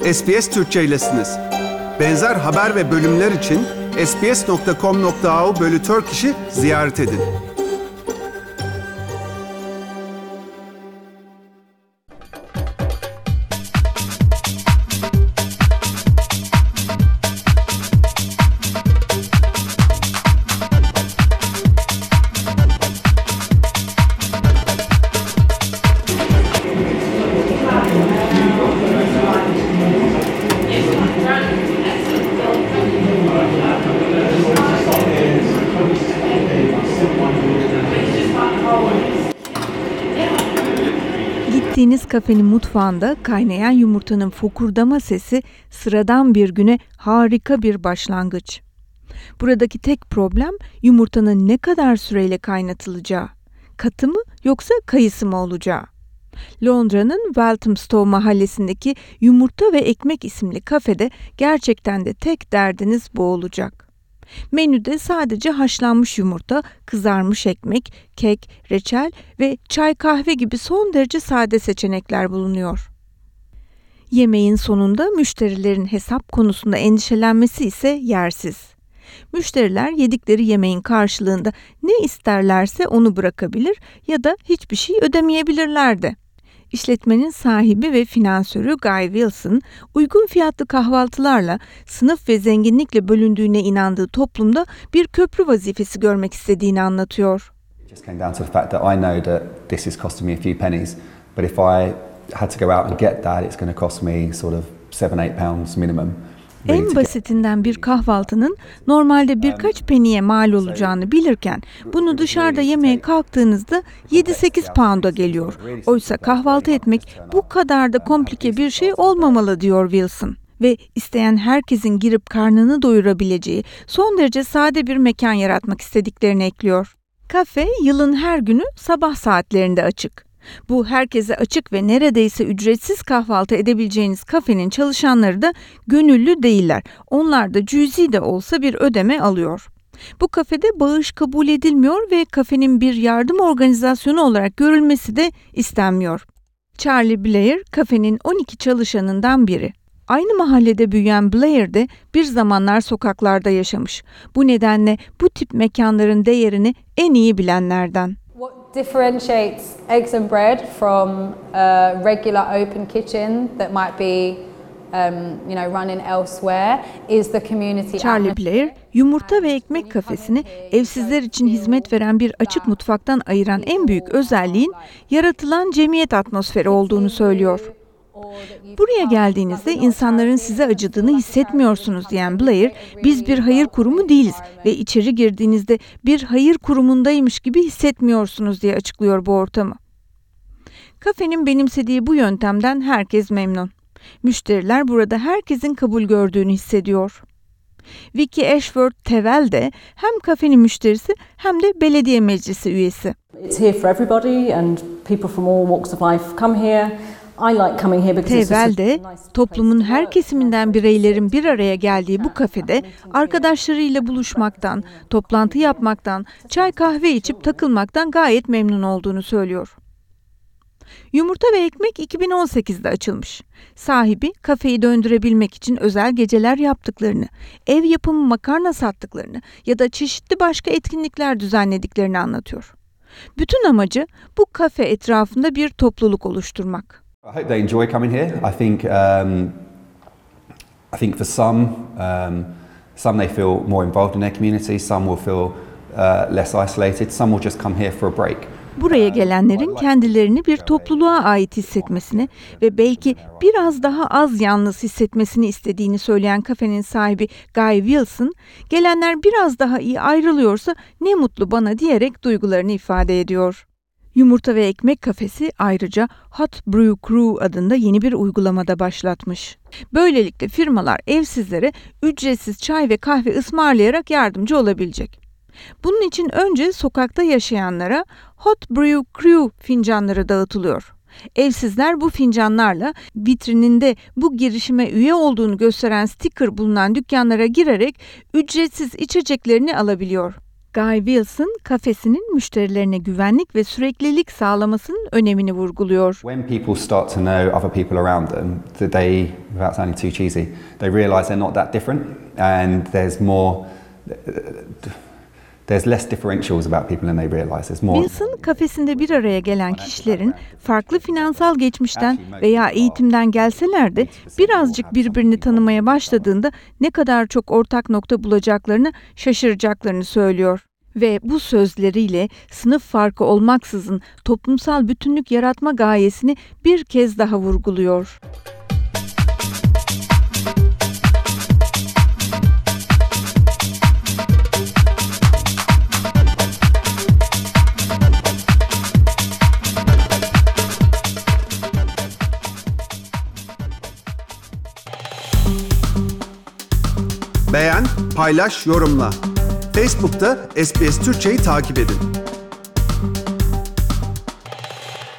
SBS Türkçe'ylesiniz. Benzer haber ve bölümler için sbs.com.au/Turkish'i ziyaret edin. Gittiğiniz kafenin mutfağında kaynayan yumurtanın fokurdama sesi sıradan bir güne harika bir başlangıç. Buradaki tek problem yumurtanın ne kadar süreyle kaynatılacağı. Katı mı yoksa kayısı mı olacağı. Londra'nın Walthamstow mahallesindeki Yumurta ve Ekmek isimli kafede gerçekten de tek derdiniz bu olacak. Menüde sadece haşlanmış yumurta, kızarmış ekmek, kek, reçel ve çay kahve gibi son derece sade seçenekler bulunuyor. Yemeğin sonunda müşterilerin hesap konusunda endişelenmesi ise yersiz. Müşteriler yedikleri yemeğin karşılığında ne isterlerse onu bırakabilir ya da hiçbir şey ödemeyebilirler de. İşletmenin sahibi ve finansörü Guy Wilson, uygun fiyatlı kahvaltılarla sınıf ve zenginlikle bölündüğüne inandığı toplumda bir köprü vazifesi görmek istediğini anlatıyor. It just came down to the fact that I know that this is costing me a few pennies, but if I had to go out and get that, it's going to cost me sort of £7-8 minimum. En basitinden bir kahvaltının normalde birkaç peniye mal olacağını bilirken bunu dışarıda yemeye kalktığınızda 7-8 pound'a geliyor. Oysa kahvaltı etmek bu kadar da komplike bir şey olmamalı diyor Wilson. Ve isteyen herkesin girip karnını doyurabileceği son derece sade bir mekan yaratmak istediklerini ekliyor. Kafe yılın her günü sabah saatlerinde açık. Bu herkese açık ve neredeyse ücretsiz kahvaltı edebileceğiniz kafenin çalışanları da gönüllü değiller. Onlar da cüzi de olsa bir ödeme alıyor. Bu kafede bağış kabul edilmiyor ve kafenin bir yardım organizasyonu olarak görülmesi de istenmiyor. Charlie Blair kafenin 12 çalışanından biri. Aynı mahallede büyüyen Blair de bir zamanlar sokaklarda yaşamış. Bu nedenle bu tip mekanların değerini en iyi bilenlerden. What differentiates eggs and bread from a regular open kitchen that might be running elsewhere is the community. Charlie Blair, Yumurta ve Ekmek kafesini evsizler için hizmet veren bir açık mutfaktan ayıran en büyük özelliğin yaratılan cemiyet atmosferi olduğunu söylüyor. Buraya geldiğinizde insanların size acıdığını hissetmiyorsunuz diyen Blair, biz bir hayır kurumu değiliz ve içeri girdiğinizde bir hayır kurumundaymış gibi hissetmiyorsunuz diye açıklıyor bu ortamı. Kafenin benimsediği bu yöntemden herkes memnun. Müşteriler burada herkesin kabul gördüğünü hissediyor. Vicky Ashford Tevel de hem kafenin müşterisi hem de belediye meclisi üyesi. It's here for everybody and people from all walks of life come here. Tevel de toplumun her kesiminden bireylerin bir araya geldiği bu kafede arkadaşlarıyla buluşmaktan, toplantı yapmaktan, çay kahve içip takılmaktan gayet memnun olduğunu söylüyor. Yumurta ve Ekmek 2018'de açılmış. Sahibi kafeyi döndürebilmek için özel geceler yaptıklarını, ev yapımı makarna sattıklarını ya da çeşitli başka etkinlikler düzenlediklerini anlatıyor. Bütün amacı bu kafe etrafında bir topluluk oluşturmak. I hope they enjoy coming here. I think for some they feel more involved in their community. Some will feel less isolated. Some will just come here for a break. Buraya gelenlerin kendilerini bir topluluğa ait hissetmesini ve belki biraz daha az yalnız hissetmesini istediğini söyleyen kafenin sahibi Guy Wilson, gelenler biraz daha iyi ayrılıyorsa ne mutlu bana diyerek duygularını ifade ediyor. Yumurta ve Ekmek kafesi ayrıca Hot Brew Crew adında yeni bir uygulamada başlatmış. Böylelikle firmalar evsizlere ücretsiz çay ve kahve ısmarlayarak yardımcı olabilecek. Bunun için önce sokakta yaşayanlara Hot Brew Crew fincanları dağıtılıyor. Evsizler bu fincanlarla vitrininde bu girişime üye olduğunu gösteren sticker bulunan dükkanlara girerek ücretsiz içeceklerini alabiliyor. Guy Wilson, kafesinin müşterilerine güvenlik ve süreklilik sağlamasının önemini vurguluyor. When people start to know other people around them, that they, without sounding too cheesy, they realise they're not that different, and there's less differentials about people than they realise. There's more. Wilson, kafesinde bir araya gelen kişilerin farklı finansal geçmişten veya eğitimden gelseler de birazcık birbirini tanımaya başladığında ne kadar çok ortak nokta bulacaklarını şaşıracaklarını söylüyor. Ve bu sözleriyle sınıf farkı olmaksızın toplumsal bütünlük yaratma gayesini bir kez daha vurguluyor. Beğen, paylaş, yorumla. Facebook'ta SBS Türkçe'yi takip edin.